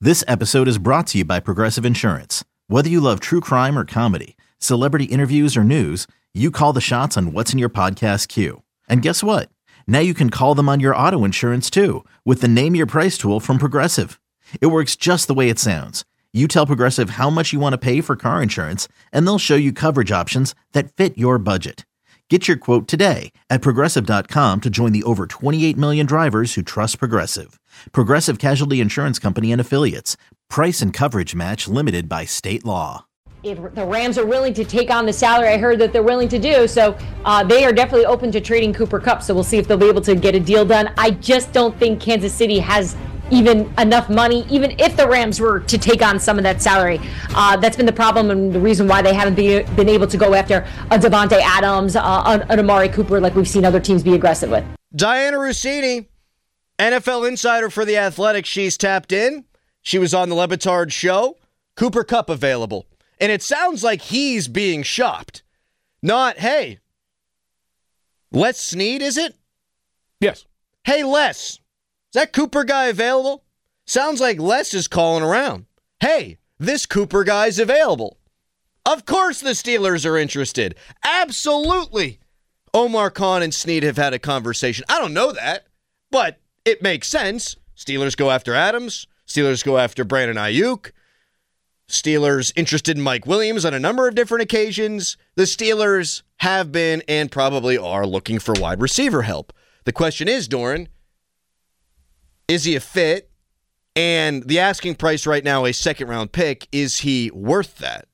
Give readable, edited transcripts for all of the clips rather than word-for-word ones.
This episode is brought to you by Progressive Insurance. Whether you love true crime or comedy, celebrity interviews or news, you call the shots on what's in your podcast queue. And guess what? Now you can call them on your auto insurance too with the Name Your Price tool from Progressive. It works just the way it sounds. You tell Progressive how much you want to pay for car insurance, and they'll show you coverage options that fit your budget. Get your quote today at Progressive.com to join the over 28 million drivers who trust Progressive. Progressive Casualty Insurance Company and Affiliates. Price and coverage match limited by state law. If the Rams are willing to take on the salary I heard that they're willing to do, so they are definitely open to trading Cooper Kupp, so we'll see if they'll be able to get a deal done. I just don't think Kansas City has even enough money, even if the Rams were to take on some of that salary. That's been the problem and the reason why they haven't been able to go after a Devontae Adams, an Amari Cooper, like we've seen other teams be aggressive with. Diana Russini, NFL insider for The Athletic. She's tapped in. She was on the Le Batard show. Cooper Kupp available. And it sounds like he's being shopped. Not, hey, Les Snead, is it? Yes. Hey, Les. Is that Cooper guy available? Sounds like Les is calling around. Hey, this Cooper guy's available. Of course the Steelers are interested. Absolutely. Omar Khan and Snead have had a conversation. I don't know that, but it makes sense. Steelers go after Adams. Steelers go after Brandon Ayuk. Steelers interested in Mike Williams on a number of different occasions. The Steelers have been and probably are looking for wide receiver help. The question is, Doran, is he a fit? And the asking price right now, a second-round pick, is he worth that?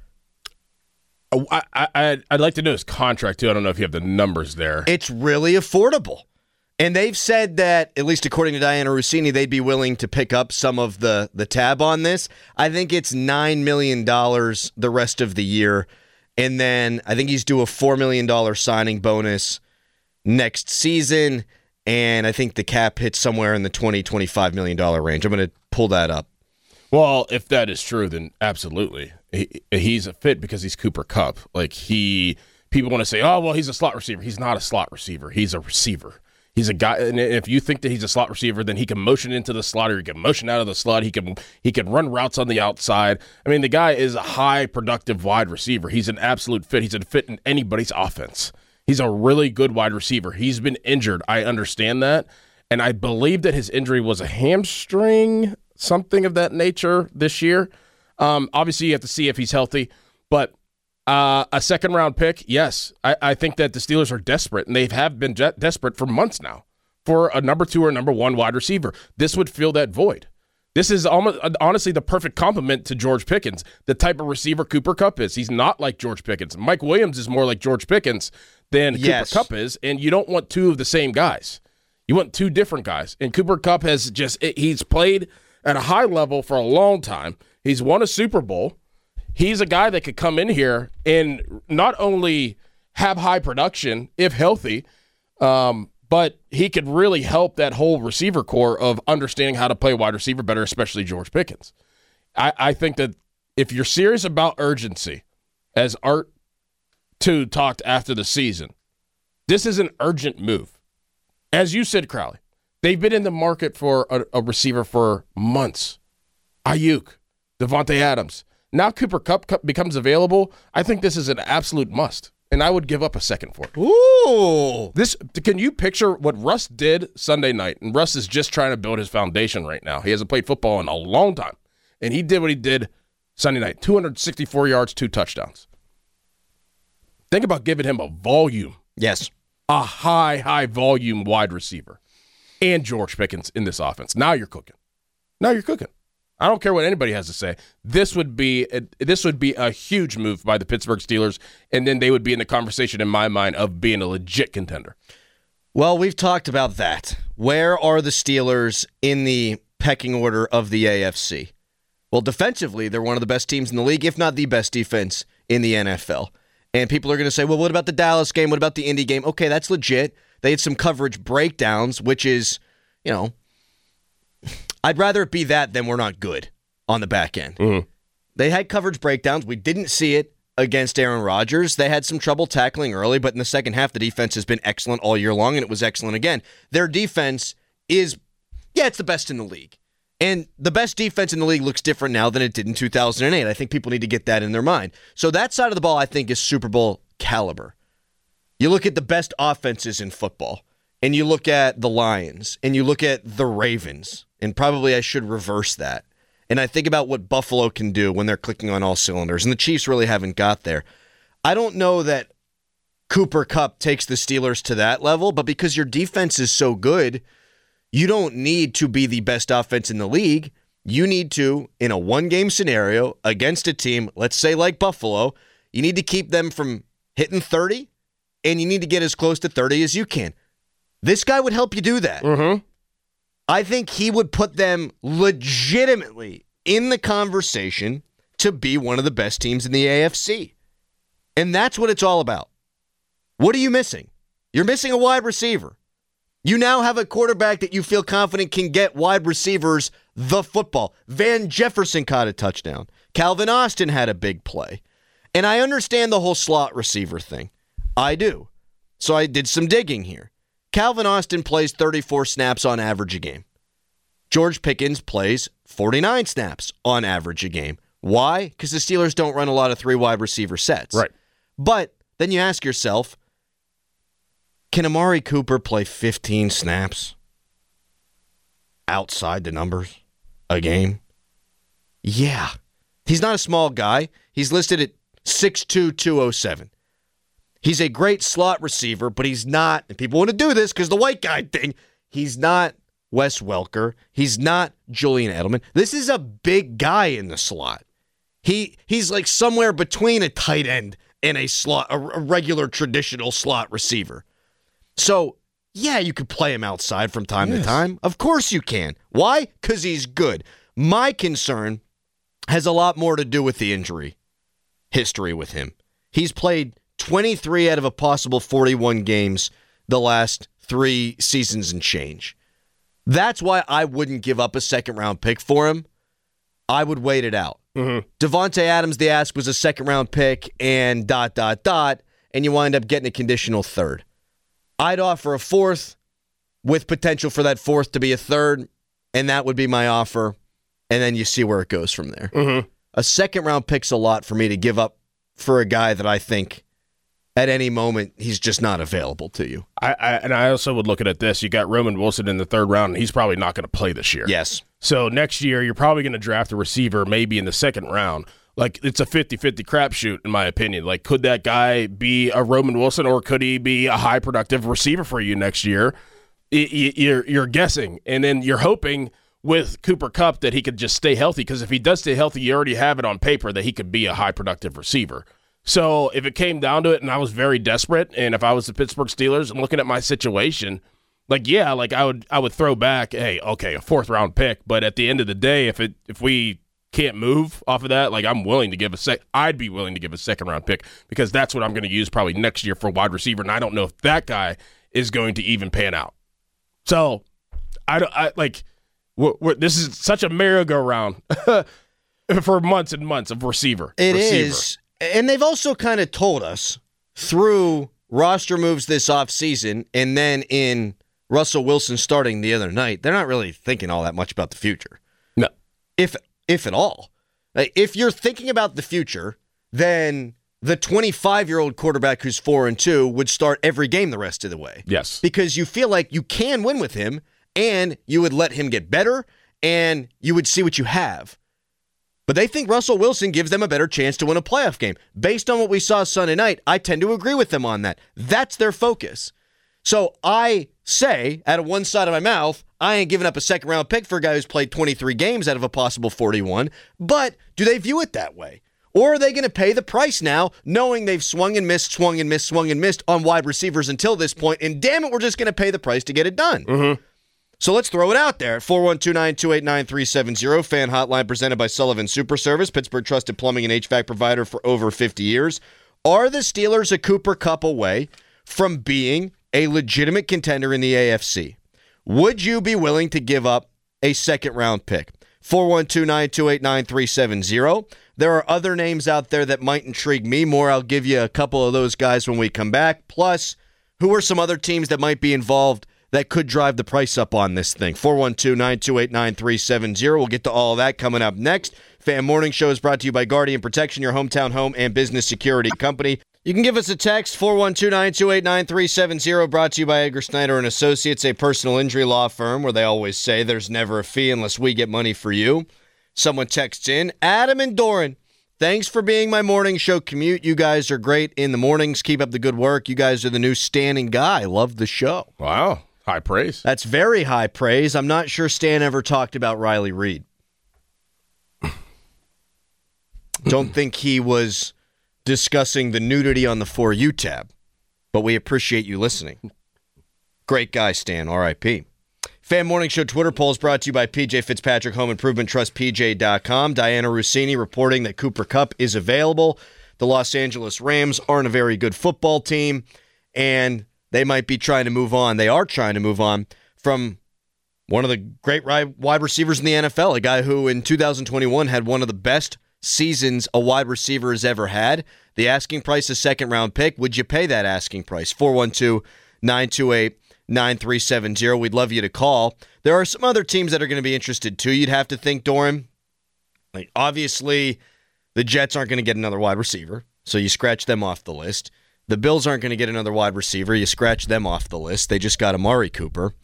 I'd like to know his contract, too. I don't know if you have the numbers there. It's really affordable. And they've said that, at least according to Diana Russini, they'd be willing to pick up some of the tab on this. I think it's $9 million the rest of the year. And then I think he's due a $4 million signing bonus next season. And I think the cap hits somewhere in the $20-25 million range. I'm going to pull that up. Well, if that is true, then absolutely. He's a fit because he's Cooper Kupp. People want to say, oh, well, he's a slot receiver. He's not a slot receiver. He's a receiver. He's a guy, and if you think that he's a slot receiver, then he can motion into the slot or he can motion out of the slot. He can run routes on the outside. I mean, the guy is a high productive wide receiver. He's an absolute fit. He's a fit in anybody's offense. He's a really good wide receiver. He's been injured. I understand that. And I believe that his injury was a hamstring, something of that nature this year. Obviously, you have to see if he's healthy. But a second-round pick, yes. I think that the Steelers are desperate, and they have been desperate for months now for a number 2 or number 1 wide receiver. This would fill that void. This is almost, honestly, the perfect complement to George Pickens, the type of receiver Cooper Kupp is. He's not like George Pickens. Mike Williams is more like George Pickens than Cooper Kupp is, and you don't want two of the same guys. You want two different guys. And Cooper Kupp he's played at a high level for a long time. He's won a Super Bowl. He's a guy that could come in here and not only have high production, if healthy, but he could really help that whole receiver core of understanding how to play wide receiver better, especially George Pickens. I think that if you're serious about urgency, as Art 2 talked after the season, this is an urgent move. As you said, Crowley, they've been in the market for a receiver for months. Ayuk, Devontae Adams. Now Cooper Kupp becomes available. I think this is an absolute must, and I would give up a second for it. Ooh! Can you picture what Russ did Sunday night? And Russ is just trying to build his foundation right now. He hasn't played football in a long time, and he did what he did Sunday night. 264 yards, 2 touchdowns. Think about giving him a volume. Yes. A high volume wide receiver. And George Pickens in this offense. Now you're cooking. I don't care what anybody has to say. This would be a huge move by the Pittsburgh Steelers, and then they would be in the conversation, in my mind, of being a legit contender. Well, we've talked about that. Where are the Steelers in the pecking order of the AFC? Well, defensively, they're one of the best teams in the league, if not the best defense in the NFL. And people are going to say, well, what about the Dallas game? What about the Indy game? Okay, that's legit. They had some coverage breakdowns, which is, I'd rather it be that than we're not good on the back end. Mm-hmm. They had coverage breakdowns. We didn't see it against Aaron Rodgers. They had some trouble tackling early, but in the second half, the defense has been excellent all year long, and it was excellent again. Their defense is, it's the best in the league. And the best defense in the league looks different now than it did in 2008. I think people need to get that in their mind. So that side of the ball, I think, is Super Bowl caliber. You look at the best offenses in football, and you look at the Lions, and you look at the Ravens, and probably I should reverse that. And I think about what Buffalo can do when they're clicking on all cylinders, and the Chiefs really haven't got there. I don't know that Cooper Kupp takes the Steelers to that level, but because your defense is so good, you don't need to be the best offense in the league. You need to, in a one-game scenario against a team, let's say like Buffalo, you need to keep them from hitting 30, and you need to get as close to 30 as you can. This guy would help you do that. Mm-hmm. I think he would put them legitimately in the conversation to be one of the best teams in the AFC. And that's what it's all about. What are you missing? You're missing a wide receiver. You now have a quarterback that you feel confident can get wide receivers the football. Van Jefferson caught a touchdown. Calvin Austin had a big play. And I understand the whole slot receiver thing. I do. So I did some digging here. Calvin Austin plays 34 snaps on average a game. George Pickens plays 49 snaps on average a game. Why? Because the Steelers don't run a lot of 3 wide receiver sets. Right. But then you ask yourself, can Amari Cooper play 15 snaps outside the numbers a game? Yeah. He's not a small guy. He's listed at 6'2", 207. He's a great slot receiver, but he's not, and people want to do this because the white guy thing, he's not Wes Welker. He's not Julian Edelman. This is a big guy in the slot. He's like somewhere between a tight end and a slot, a regular traditional slot receiver. So, yeah, you could play him outside from time to time. Of course you can. Why? Because he's good. My concern has a lot more to do with the injury history with him. He's played 23 out of a possible 41 games the last 3 seasons and change. That's why I wouldn't give up a second-round pick for him. I would wait it out. Mm-hmm. Devontae Adams, the ask was a second-round pick and ... and you wind up getting a conditional third. I'd offer a fourth with potential for that fourth to be a third, and that would be my offer, and then you see where it goes from there. Mm-hmm. A second-round pick's a lot for me to give up for a guy that I think at any moment he's just not available to you. I also would look at this. You got Roman Wilson in the 3rd round, and he's probably not going to play this year. Yes. So next year, you're probably going to draft a receiver maybe in the 2nd round. Like, it's a 50-50 crapshoot, in my opinion. Like, could that guy be a Roman Wilson, or could he be a high-productive receiver for you next year? You're guessing. And then you're hoping with Cooper Kupp that he could just stay healthy, because if he does stay healthy, you already have it on paper that he could be a high-productive receiver. So if it came down to it and I was very desperate, and if I was the Pittsburgh Steelers and looking at my situation, like, yeah, like I would throw back, hey, okay, a 4th-round pick. But at the end of the day, if we can't move off of that, like, I'm willing to give I'd be willing to give a 2nd-round pick, because that's what I'm going to use probably next year for a wide receiver, and I don't know if that guy is going to even pan out. So this is such a merry-go-round for months and months of receiver. It is. And they've also kind of told us through roster moves this offseason and then in Russell Wilson starting the other night, they're not really thinking all that much about the future. No. If at all. Like, if you're thinking about the future, then the 25-year-old quarterback who's 4-2 would start every game the rest of the way. Yes. Because you feel like you can win with him, and you would let him get better, and you would see what you have. But they think Russell Wilson gives them a better chance to win a playoff game. Based on what we saw Sunday night, I tend to agree with them on that. That's their focus. So I say, out of one side of my mouth, I ain't giving up a 2nd-round pick for a guy who's played 23 games out of a possible 41. But do they view it that way? Or are they going to pay the price now, knowing they've swung and missed on wide receivers until this point, and damn it, we're just going to pay the price to get it done? Mm-hmm. So let's throw it out there. 412-928-9370, fan hotline presented by Sullivan Super Service, Pittsburgh trusted plumbing and HVAC provider for over 50 years. Are the Steelers a Cooper Kupp away from being a legitimate contender in the AFC? Would you be willing to give up a 2nd-round pick? 412-928-9370. There are other names out there that might intrigue me more. I'll give you a couple of those guys when we come back. Plus, who are some other teams that might be involved that could drive the price up on this thing. 412-928-9370. We'll get to all of that coming up next. Fan Morning Show is brought to you by Guardian Protection, your hometown home and business security company. You can give us a text, 412-928-9370, brought to you by Edgar Snyder & Associates, a personal injury law firm where they always say there's never a fee unless we get money for you. Someone texts in, Adam and Doran, thanks for being my morning show commute. You guys are great in the mornings. Keep up the good work. You guys are the new Stan and Guy. Love the show. Wow. High praise. That's very high praise. I'm not sure Stan ever talked about Riley Reid. Don't think he was discussing the nudity on the For You tab, but we appreciate you listening. Great guy, Stan. R.I.P. Fan Morning Show Twitter poll is brought to you by PJ Fitzpatrick Home Improvement Trust, PJ.com. Diana Rossini reporting that Cooper Kupp is available. The Los Angeles Rams aren't a very good football team, and they might be trying to move on. They are trying to move on from one of the great wide receivers in the NFL, a guy who in 2021 had one of the best seasons a wide receiver has ever had. The asking price is second-round pick. Would you pay that asking price? 412-928-9370. We'd love you to call. There are some other teams that are going to be interested, too. You'd have to think, Doran. Like, obviously, the Jets aren't going to get another wide receiver, so you scratch them off the list. The Bills aren't going to get another wide receiver. You scratch them off the list. They just got Amari Cooper.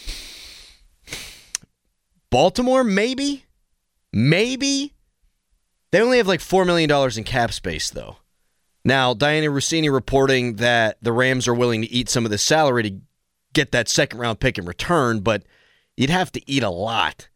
Baltimore, maybe? Maybe? They only have like $4 million in cap space, though. Now, Diana Rossini reporting that the Rams are willing to eat some of the salary to get that second-round pick in return, but you'd have to eat a lot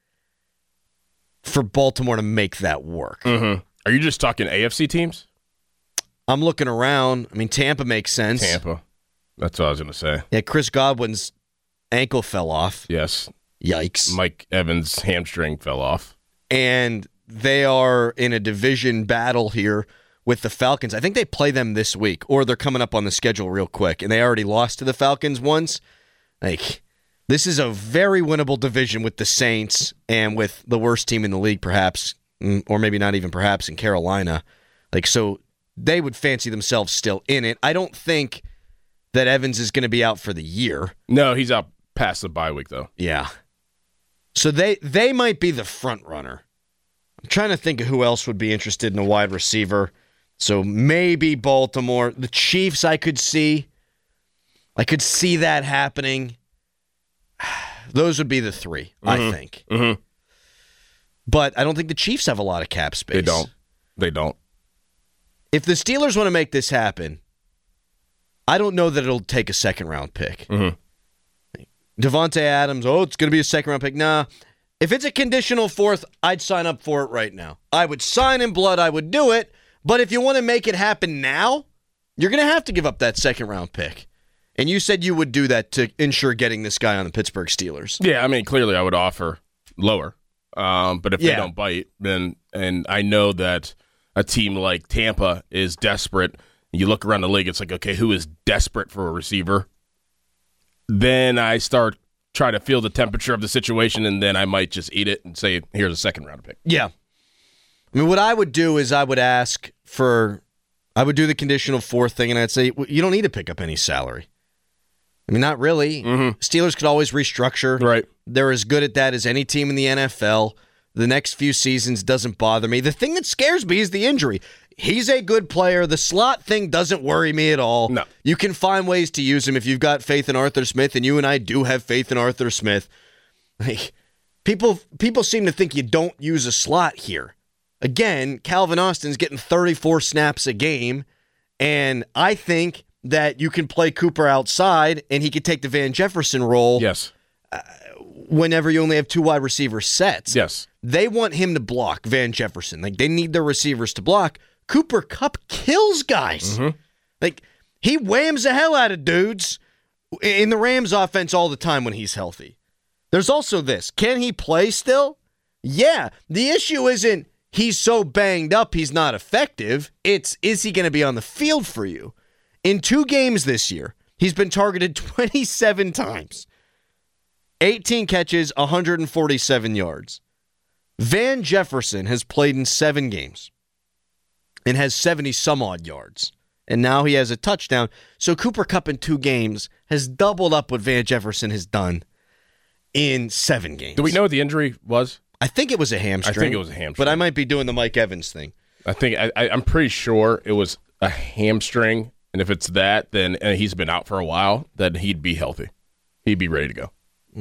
for Baltimore to make that work. Mm-hmm. Are you just talking AFC teams? I'm looking around. I mean, Tampa makes sense. Tampa. That's what I was going to say. Yeah, Chris Godwin's ankle fell off. Yes. Yikes. Mike Evans' hamstring fell off. And they are in a division battle here with the Falcons. I think they play them this week, or they're coming up on the schedule real quick, and they already lost to the Falcons once. Like, this is a very winnable division with the Saints and with the worst team in the league, perhaps, or maybe not even perhaps, in Carolina. Like, so they would fancy themselves still in it. I don't think that Evans is going to be out for the year. No, he's out past the bye week, though. Yeah. So they might be the front runner. I'm trying to think of who else would be interested in a wide receiver. So maybe Baltimore. The Chiefs I could see. I could see that happening. Those would be the three, I think. Mm-hmm. But I don't think the Chiefs have a lot of cap space. They don't. If the Steelers want to make this happen, I don't know that it'll take a second-round pick. Mm-hmm. Devontae Adams, it's going to be a second-round pick. Nah. If it's a conditional fourth, I'd sign up for it right now. I would sign in blood. I would do it. But if you want to make it happen now, you're going to have to give up that second-round pick. And you said you would do that to ensure getting this guy on the Pittsburgh Steelers. Yeah, I mean, clearly I would offer lower. But if they don't bite, then, and I know that a team like Tampa is desperate. You look around the league, it's like, okay, who is desperate for a receiver? Then I start trying to feel the temperature of the situation, and then I might just eat it and say, here's a second-round pick. Yeah. I mean, what I would do is I would do the conditional fourth thing, and I'd say, you don't need to pick up any salary. I mean, not really. Mm-hmm. Steelers could always restructure. Right. They're as good at that as any team in the NFL. The next few seasons doesn't bother me. The thing that scares me is the injury. He's a good player. The slot thing doesn't worry me at all. No. You can find ways to use him if you've got faith in Arthur Smith, and you and I do have faith in Arthur Smith. Like, people seem to think you don't use a slot here. Again, Calvin Austin's getting 34 snaps a game, and I think that you can play Cooper outside, and he could take the Van Jefferson role. Yes. Whenever you only have two wide receiver sets. Yes. They want him to block Van Jefferson. Like, they need their receivers to block. Cooper Kupp kills guys. Mm-hmm. Like, he whams the hell out of dudes in the Rams offense all the time when he's healthy. There's also this. Can he play still? Yeah. The issue isn't he's so banged up he's not effective. It's, is he going to be on the field for you? In 2 games this year, he's been targeted 27 times. 18 catches, 147 yards. Van Jefferson has played in 7 games and has 70-some-odd yards. and now he has a touchdown. So Cooper Kupp in 2 games has doubled up what Van Jefferson has done in 7 games. Do we know what the injury was? I think it was a hamstring. I think it was a hamstring. But I might be doing the Mike Evans thing. I'm pretty sure it was a hamstring, and if it's that, then and he's been out for a while, then he'd be healthy. He'd be ready to go.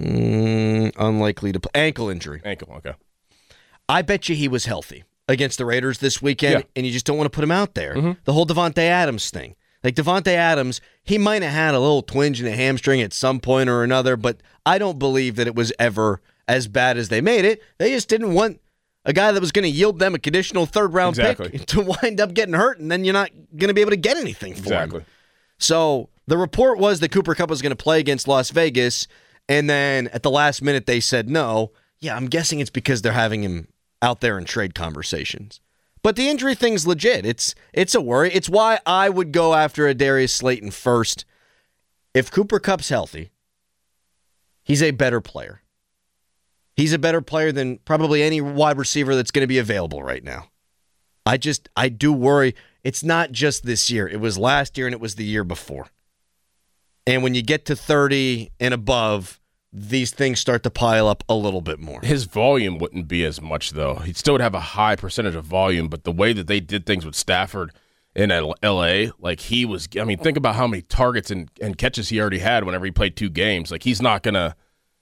Unlikely to play. Ankle injury. Ankle, okay. I bet you he was healthy against the Raiders this weekend, and you just don't want to put him out there. Mm-hmm. The whole Devontae Adams thing. Like Devontae Adams, he might have had a little twinge in a hamstring at some point or another, but I don't believe that it was ever as bad as they made it. They just didn't want a guy that was going to yield them a conditional third-round pick to wind up getting hurt, and then you're not going to be able to get anything for him. So the report was that Cooper Kupp was going to play against Las Vegas, and then at the last minute they said no. Yeah, I'm guessing it's because they're having him out there in trade conversations. But the injury thing's legit. It's a worry. It's why I would go after a Darius Slayton first. If Cooper Kupp's healthy, he's a better player. He's a better player than probably any wide receiver that's going to be available right now. I do worry. It's not just this year. It was last year and it was the year before. And when you get to 30 and above, these things start to pile up a little bit more. His volume wouldn't be as much, though. He'd still would have a high percentage of volume, but the way that they did things with Stafford in L.A., like he was, I mean, think about how many targets and catches he already had whenever he played 2 games. Like he's not going to,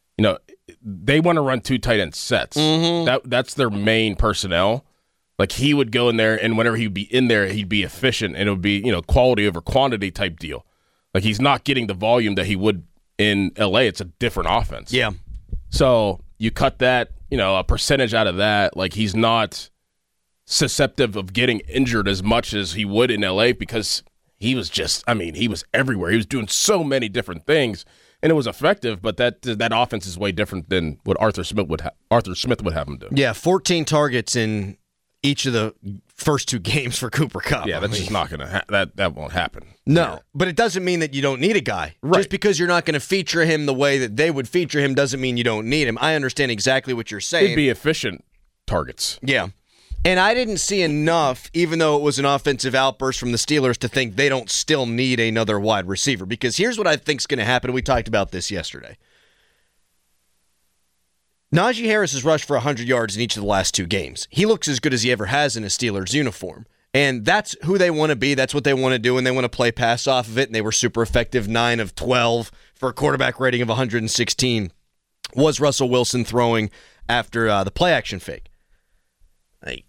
they want to run 2 tight end sets. Mm-hmm. That's their main personnel. Like he would go in there, and whenever he'd be in there, he'd be efficient, and it would be, quality over quantity type deal. Like he's not getting the volume that he would in LA. It's a different offense. Yeah. So you cut that, a percentage out of that. Like he's not susceptible of getting injured as much as he would in LA because he was he was everywhere. He was doing so many different things, and it was effective. But that offense is way different than what Arthur Smith would have him do. Yeah, 14 targets in each of the first 2 games for Cooper Kupp. Yeah, that's just not going to that won't happen. No, but it doesn't mean that you don't need a guy. Right. Just because you're not going to feature him the way that they would feature him doesn't mean you don't need him. I understand exactly what you're saying. It'd be efficient targets. Yeah. And I didn't see enough, even though it was an offensive outburst from the Steelers, to think they don't still need another wide receiver. Because here's what I think is going to happen. We talked about this yesterday. Najee Harris has rushed for 100 yards in each of the last 2 games. He looks as good as he ever has in a Steelers uniform. And that's who they want to be. That's what they want to do, and they want to play pass off of it. And they were super effective, 9 of 12 for a quarterback rating of 116. Was Russell Wilson throwing after the play-action fake? Like,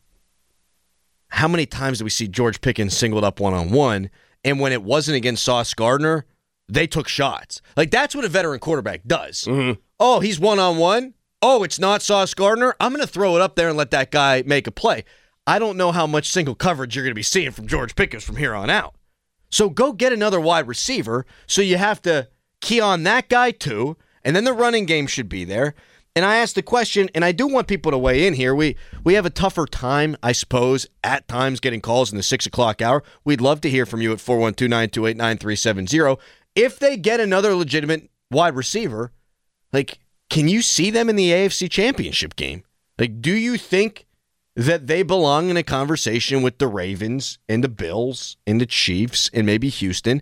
how many times did we see George Pickens singled up one-on-one, and when it wasn't against Sauce Gardner, they took shots? Like, that's what a veteran quarterback does. Mm-hmm. Oh, he's one-on-one? Oh, it's not Sauce Gardner? I'm going to throw it up there and let that guy make a play. I don't know how much single coverage you're going to be seeing from George Pickens from here on out. So go get another wide receiver, so you have to key on that guy too, and then the running game should be there. And I asked the question, and I do want people to weigh in here. We have a tougher time, I suppose, at times getting calls in the 6 o'clock hour. We'd love to hear from you at 412-928-9370. If they get another legitimate wide receiver, like, can you see them in the AFC Championship game? Like, do you think that they belong in a conversation with the Ravens and the Bills and the Chiefs and maybe Houston?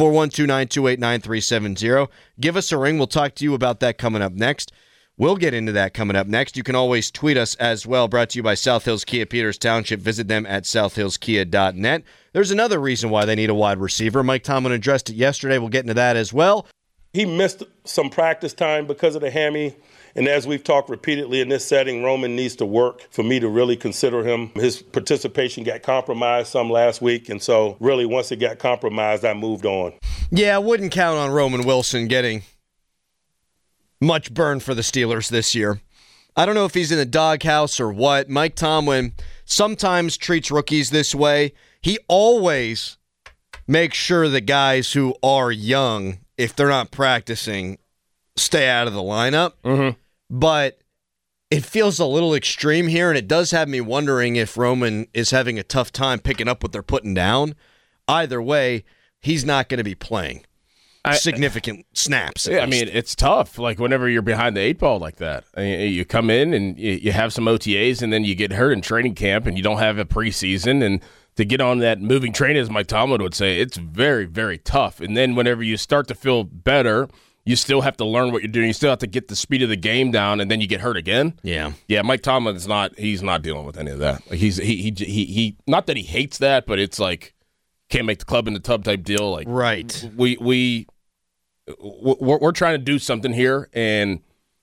412-928-9370. Give us a ring. We'll talk to you about that coming up next. We'll get into that coming up next. You can always tweet us as well. Brought to you by South Hills Kia Peters Township. Visit them at southhillskia.net. There's another reason why they need a wide receiver. Mike Tomlin addressed it yesterday. We'll get into that as well. He missed some practice time because of the hammy. And as we've talked repeatedly in this setting, Roman needs to work for me to really consider him. His participation got compromised some last week. And so really once it got compromised, I moved on. Yeah, I wouldn't count on Roman Wilson getting much burn for the Steelers this year. I don't know if he's in the doghouse or what. Mike Tomlin sometimes treats rookies this way. He always makes sure the guys who are young, if they're not practicing, stay out of the lineup. Mm-hmm. But it feels a little extreme here, and it does have me wondering if Roman is having a tough time picking up what they're putting down. Either way, he's not going to be playing. significant snaps. Yeah, I mean, it's tough. Like, whenever you're behind the 8 ball like that, I mean, you come in and you have some OTAs, and then you get hurt in training camp, and you don't have a preseason, and to get on that moving train, as Mike Tomlin would say, it's very, very tough. And then whenever you start to feel better, you still have to learn what you're doing. You still have to get the speed of the game down, and then you get hurt again. Yeah. Mike Tomlin he's not dealing with any of that. Like, he not that he hates that, but it's like, can't make the club in the tub type deal. Like, right. We're trying to do something here, and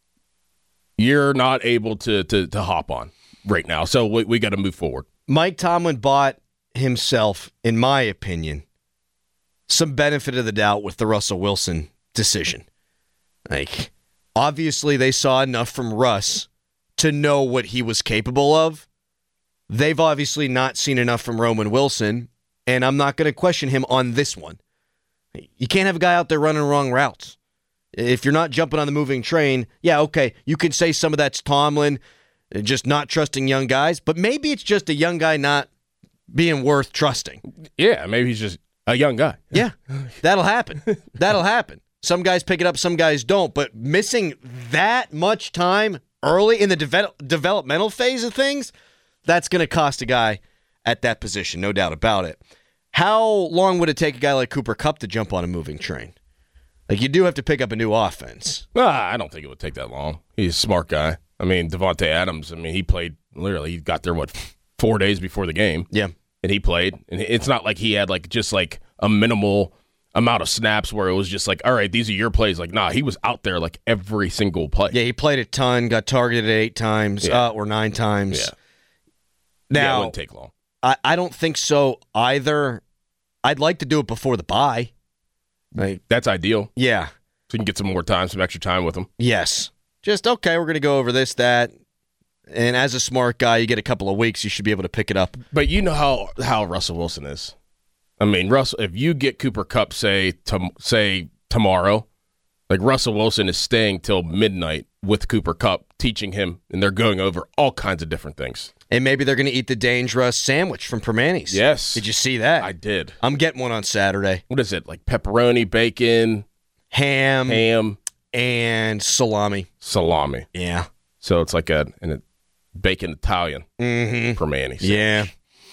you're not able to hop on right now. So we got to move forward. Mike Tomlin bought himself, in my opinion, some benefit of the doubt with the Russell Wilson decision. Like, obviously they saw enough from Russ to know what he was capable of. They've obviously not seen enough from Roman Wilson, and I'm not going to question him on this one. You can't have a guy out there running wrong routes. If you're not jumping on the moving train, yeah, okay, you can say some of that's Tomlin, just not trusting young guys, but maybe it's just a young guy not being worth trusting. Yeah, maybe he's just a young guy. Yeah, that'll happen. That'll happen. Some guys pick it up, some guys don't, but missing that much time early in the developmental phase of things, that's going to cost a guy at that position, no doubt about it. How long would it take a guy like Cooper Kupp to jump on a moving train? Like, you do have to pick up a new offense. I don't think it would take that long. He's a smart guy. I mean, Devontae Adams, he played, literally, he got there, 4 days before the game? Yeah. And he played. And it's not like he had, just a minimal amount of snaps where it was just like, all right, these are your plays. Like, nah, he was out there, every single play. Yeah, he played a ton, got targeted 8 times, or 9 times. Yeah. Now, it wouldn't take long. I don't think so either. I'd like to do it before the bye. That's ideal. Yeah. So you can get some more time, some extra time with him. Yes. Just, okay, we're going to go over this, that. And as a smart guy, you get a couple of weeks, you should be able to pick it up. But you know how Russell Wilson is. I mean, Russell, if you get Cooper Kupp, say tomorrow, Russell Wilson is staying till midnight with Cooper Kupp, teaching him, and they're going over all kinds of different things. And maybe they're going to eat the Dangerous sandwich from Permanis. Yes. Did you see that? I did. I'm getting one on Saturday. What is it? Pepperoni, bacon, ham, and salami. Salami. Yeah. So it's like a bacon Italian Permanis. Yeah.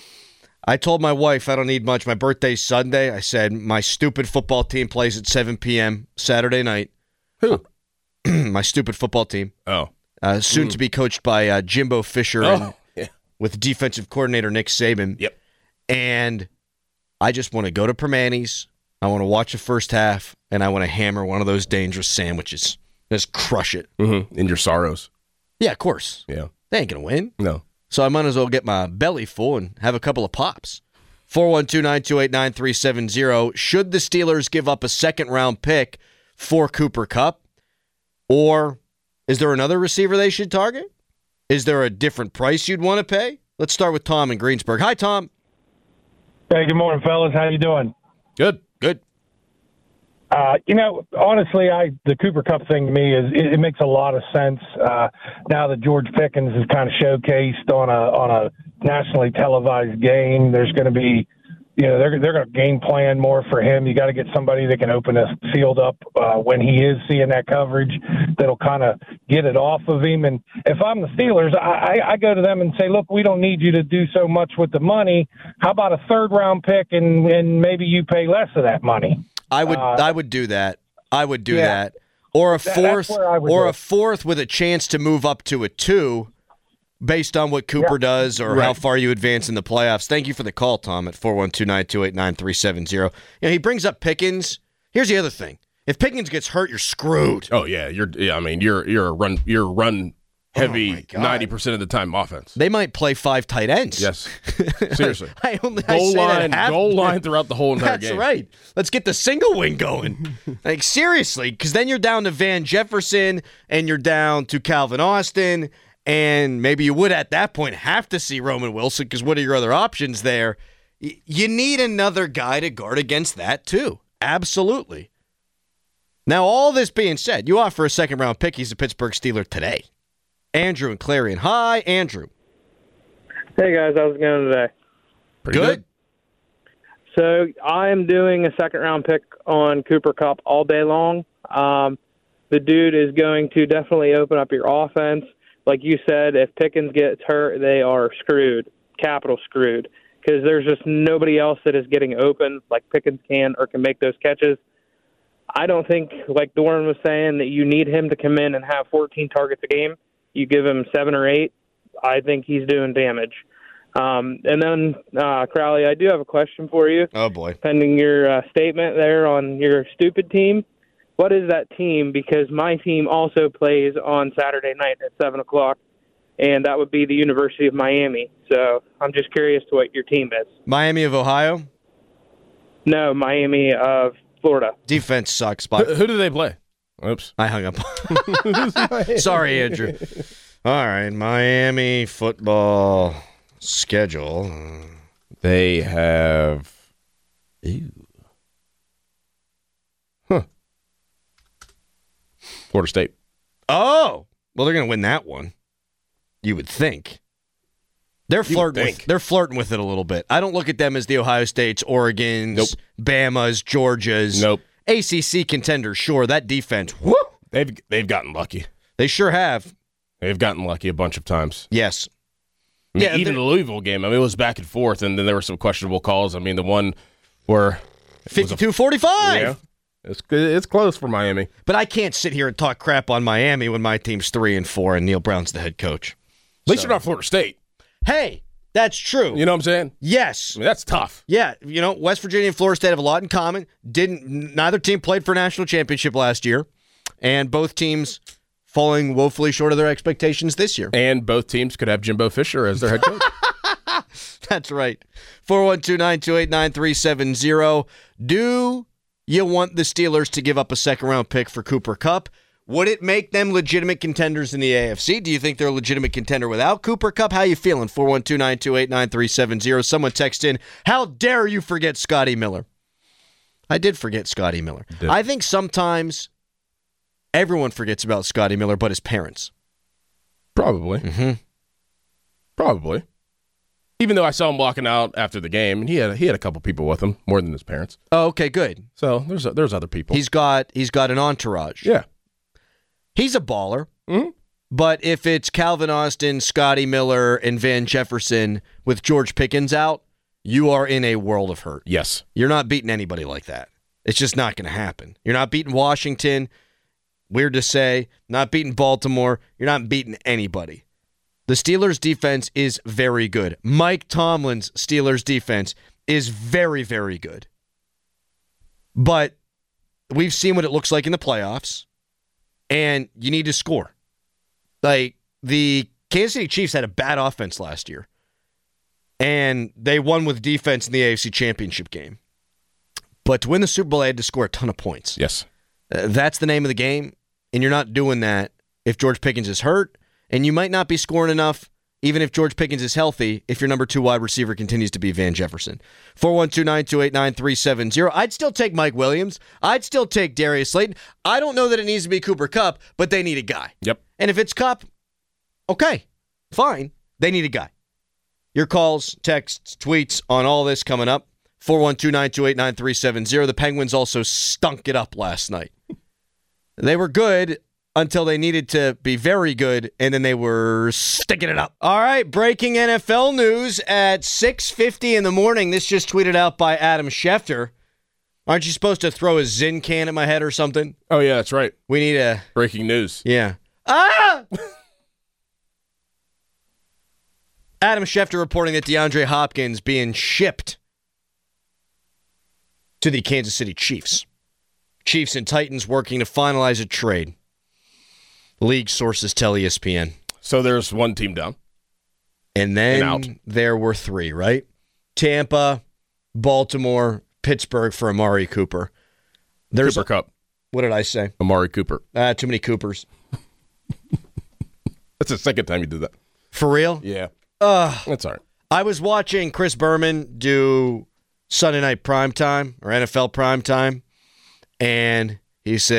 I told my wife I don't need much. My birthday's Sunday. I said my stupid football team plays at 7 p.m. Saturday night. Who? My stupid football team. Oh. Soon to be coached by Jimbo Fisher with defensive coordinator Nick Saban. Yep. And I just want to go to Permanis. I want to watch the first half, and I want to hammer one of those Dangerous sandwiches. Just crush it. Mm-hmm. In your sorrows. Yeah, of course. Yeah. They ain't going to win. No. So I might as well get my belly full and have a couple of pops. 412-928-9370. Should the Steelers give up a second-round pick for Cooper Kupp? Or is there another receiver they should target? Is there a different price you'd want to pay? Let's start with Tom in Greensburg. Hi, Tom. Hey, good morning, fellas. How you doing? Good. Honestly, the Cooper Kupp thing to me it makes a lot of sense. Now that George Pickens is kind of showcased on a nationally televised game, there's going to be, they're going to game plan more for him. You got to get somebody that can open the field up when he is seeing that coverage that'll kind of get it off of him. And if I'm the Steelers, I go to them and say, look, we don't need you to do so much with the money. How about a third-round pick and maybe you pay less of that money? I would do that. I would do that. Or a fourth with a chance to move up to a 2 based on what Cooper does or how far you advance in the playoffs. Thank you for the call, Tom, at 412-928-9370. He brings up Pickens. Here's the other thing. If Pickens gets hurt, you're screwed. Oh yeah, you're a run heavy 90% of the time offense. They might play 5 tight ends. Yes. Seriously. Goal line throughout the whole entire game. That's right. Let's get the single wing going. Seriously, because then you're down to Van Jefferson and you're down to Calvin Austin, and maybe you would at that point have to see Roman Wilson because what are your other options there? You need another guy to guard against that too. Absolutely. Now, all this being said, you offer a second-round pick. He's a Pittsburgh Steeler today. Andrew and Clarion. Hi, Andrew. Hey, guys. How's it going today? Pretty good. So I am doing a second-round pick on Cooper Kupp all day long. The dude is going to definitely open up your offense. Like you said, if Pickens gets hurt, they are screwed, capital screwed, because there's just nobody else that is getting open like Pickens can or can make those catches. I don't think, like Doran was saying, that you need him to come in and have 14 targets a game. You give him 7 or 8, I think he's doing damage. And then, Crowley, I do have a question for you. Oh, boy. Pending your statement there on your stupid team. What is that team? Because my team also plays on Saturday night at 7 o'clock, and that would be the University of Miami. So I'm just curious to what your team is. Miami of Ohio? No, Miami of Florida. Defense sucks. But Who do they play? Oops. I hung up. Sorry, Andrew. All right, Miami football schedule. They have... Florida State. Oh, well, they're going to win that one. You would think. They're flirting with it a little bit. I don't look at them as the Ohio States, Oregons, Nope. Bamas, Georgias. Nope. ACC contenders, sure. That defense, whoo, They've gotten lucky. they sure have. They've gotten lucky a bunch of times. Yes. I mean, Yeah, even the Louisville game, I mean, it was back and forth, and then there were some questionable calls. I mean, the one where 52-45. yeah, it's close for Miami. But I can't sit here and talk crap on Miami when my team's 3-4 and Neil Brown's the head coach. At least you're not Florida State. Hey, that's true. You know what I'm saying? Yes. I mean, that's tough. Yeah, West Virginia and Florida State have a lot in common. Neither team played for a national championship last year, and both teams falling woefully short of their expectations this year. And both teams could have Jimbo Fisher as their head coach. That's right. 412-928-9370. Do you want the Steelers to give up a second-round pick for Cooper Kupp? Would it make them legitimate contenders in the AFC? Do you think they're a legitimate contender without Cooper Kupp? How you feeling? 412-928-9370. Someone text in, how dare you forget Scotty Miller? I did forget Scotty Miller. I think sometimes everyone forgets about Scotty Miller but his parents. Probably. Mm-hmm. Probably. Even though I saw him walking out after the game, and he had a couple people with him, more than his parents. Oh, okay, good. So there's other people. He's got an entourage. Yeah. He's a baller. Mm-hmm. But if it's Calvin Austin, Scotty Miller, and Van Jefferson with George Pickens out, you are in a world of hurt. Yes. You're not beating anybody like that. It's just not going to happen. You're not beating Washington. Weird to say. Not beating Baltimore. You're not beating anybody. The Steelers' defense is very good. Mike Tomlin's Steelers' defense is very, very good. But we've seen what it looks like in the playoffs, and you need to score. Like, the Kansas City Chiefs had a bad offense last year, and they won with defense in the AFC Championship game. But to win the Super Bowl, they had to score a ton of points. Yes. That's the name of the game, and you're not doing that if George Pickens is hurt, and you might not be scoring enough even if George Pickens is healthy if your number 2 wide receiver continues to be Van Jefferson. 412-928-9370. I'd still take Mike Williams. I'd still take Darius Slayton. I don't know that it needs to be Cooper Kupp, but they need a guy. Yep. And if it's Kupp, okay, fine. They need a guy. Your calls, texts, tweets on all this coming up. 412-928-9370. The Penguins also stunk it up last night. They were good until they needed to be very good, and then they were sticking it up. All right, breaking NFL news at 6:50 in the morning. This just tweeted out by Adam Schefter. Aren't you supposed to throw a Zyn can at my head or something? Oh, yeah, that's right. We need a... Breaking news. Yeah. Ah! Adam Schefter reporting that DeAndre Hopkins being shipped to the Kansas City Chiefs. Chiefs and Titans working to finalize a trade. League sources tell ESPN. So there's one team down. And then there were 3, right? Tampa, Baltimore, Pittsburgh for Amari Cooper. There's Cooper Kupp. What did I say? Amari Cooper. Too many Coopers. That's the second time you did that. For real? Yeah. That's all right. I was watching Chris Berman do Sunday Night Primetime or NFL Primetime, and he said,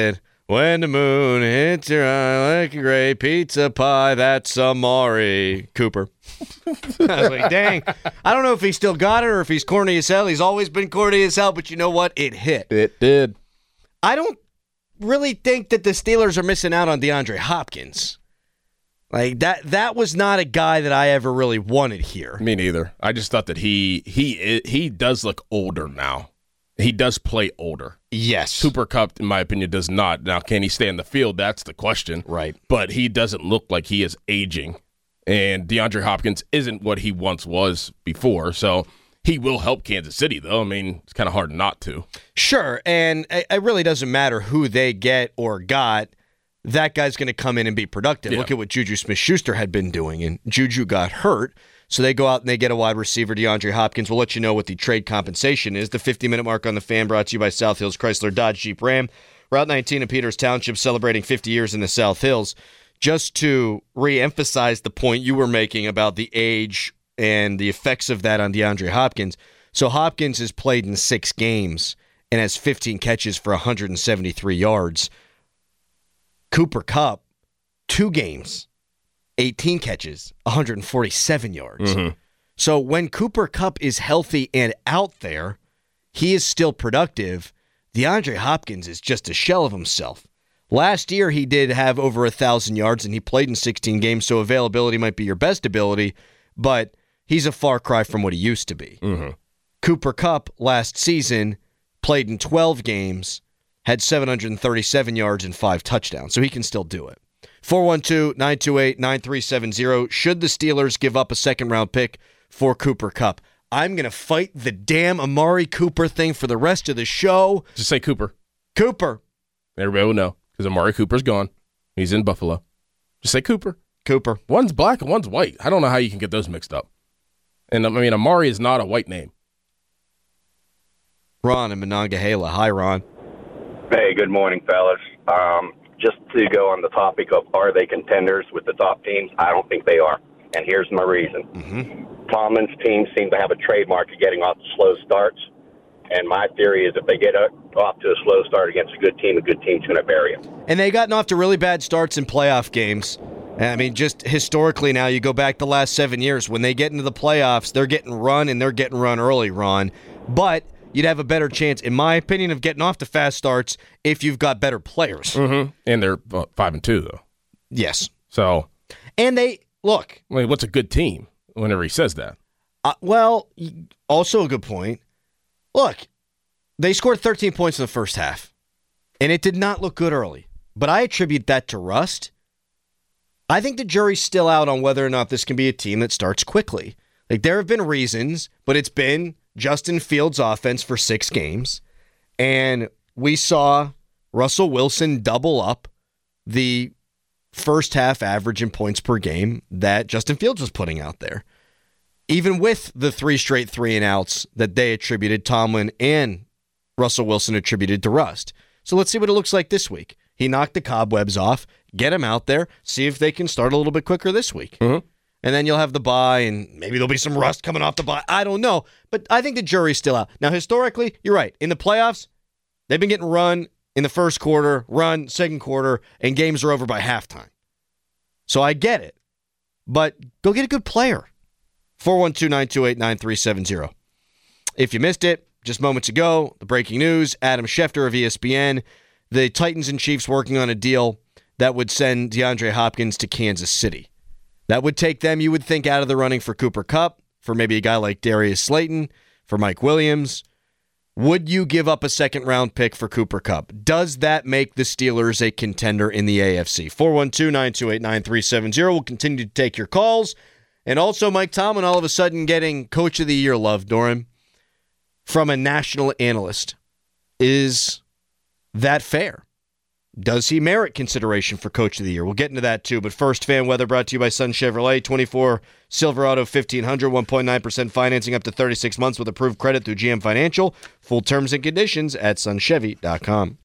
When the moon hits your eye like a gray pizza pie, that's Amari Cooper. I was like, dang. I don't know if he still got it or if he's corny as hell. He's always been corny as hell, but you know what? It hit. It did. I don't really think that the Steelers are missing out on DeAndre Hopkins. Like that was not a guy that I ever really wanted here. Me neither. I just thought that he does look older now. He does play older. Yes. Cooper Kupp, in my opinion, does not. Now, can he stay in the field? That's the question. Right. But he doesn't look like he is aging. And DeAndre Hopkins isn't what he once was before. So he will help Kansas City, though. I mean, it's kind of hard not to. Sure. And it really doesn't matter who they get or got. That guy's going to come in and be productive. Yeah. Look at what Juju Smith-Schuster had been doing. And Juju got hurt. So they go out and they get a wide receiver, DeAndre Hopkins. We'll let you know what the trade compensation is. The 50-minute mark on the Fan brought to you by South Hills Chrysler Dodge Jeep Ram. Route 19 in Peters Township celebrating 50 years in the South Hills. Just to re-emphasize the point you were making about the age and the effects of that on DeAndre Hopkins. So Hopkins has played in 6 games and has 15 catches for 173 yards. Cooper Kupp, 2 games. 18 catches, 147 yards. Mm-hmm. So when Cooper Kupp is healthy and out there, he is still productive. DeAndre Hopkins is just a shell of himself. Last year, he did have over 1,000 yards, and he played in 16 games, so availability might be your best ability, but he's a far cry from what he used to be. Mm-hmm. Cooper Kupp last season played in 12 games, had 737 yards and 5 touchdowns, so he can still do it. 412-928-9370. Should the Steelers give up a second-round pick for Cooper Kupp? I'm going to fight the damn Amari Cooper thing for the rest of the show. Just say Cooper. Cooper. Everybody will know because Amari Cooper's gone. He's in Buffalo. Just say Cooper. Cooper. One's black and one's white. I don't know how you can get those mixed up. And, I mean, Amari is not a white name. Ron in Monongahela. Hi, Ron. Hey, good morning, fellas. Just to go on the topic of are they contenders with the top teams, I don't think they are. And here's my reason. Mm-hmm. Tomlin's team seem to have a trademark of getting off to slow starts. And my theory is if they get off to a slow start against a good team's going to bury them. And they gotten off to really bad starts in playoff games. I mean, just historically now, you go back the last 7 years. When they get into the playoffs, they're getting run, and they're getting run early, Ron. But you'd have a better chance, in my opinion, of getting off to fast starts if you've got better players. Mm-hmm. And they're 5-2, though. Yes. So. And they, look. I mean, what's a good team whenever he says that? Well, also a good point. Look, they scored 13 points in the first half, and it did not look good early. But I attribute that to rust. I think the jury's still out on whether or not this can be a team that starts quickly. Like, there have been reasons, but it's been Justin Fields' offense for 6 games, and we saw Russell Wilson double up the first half average in points per game that Justin Fields was putting out there. Even with the 3 straight 3-and-outs that they attributed, Tomlin and Russell Wilson attributed to rust. So let's see what it looks like this week. He knocked the cobwebs off, get him out there, see if they can start a little bit quicker this week. Mm-hmm. And then you'll have the bye, and maybe there'll be some rust coming off the bye. I don't know. But I think the jury's still out. Now, historically, you're right. In the playoffs, they've been getting run in the first quarter, run second quarter, and games are over by halftime. So I get it. But go get a good player. 412-928-9370. If you missed it, just moments ago, the breaking news, Adam Schefter of ESPN, the Titans and Chiefs working on a deal that would send DeAndre Hopkins to Kansas City. That would take them, you would think, out of the running for Cooper Kupp, for maybe a guy like Darius Slayton, for Mike Williams. Would you give up a second-round pick for Cooper Kupp? Does that make the Steelers a contender in the AFC? 412-928-9370. We'll continue to take your calls. And also Mike Tomlin all of a sudden getting Coach of the Year love, Doran, from a national analyst. Is that fair? Does he merit consideration for Coach of the Year? We'll get into that too. But first, fan weather brought to you by Sun Chevrolet. 24 Silverado 1500, 1.9% financing up to 36 months with approved credit through GM Financial. Full terms and conditions at sunchevy.com.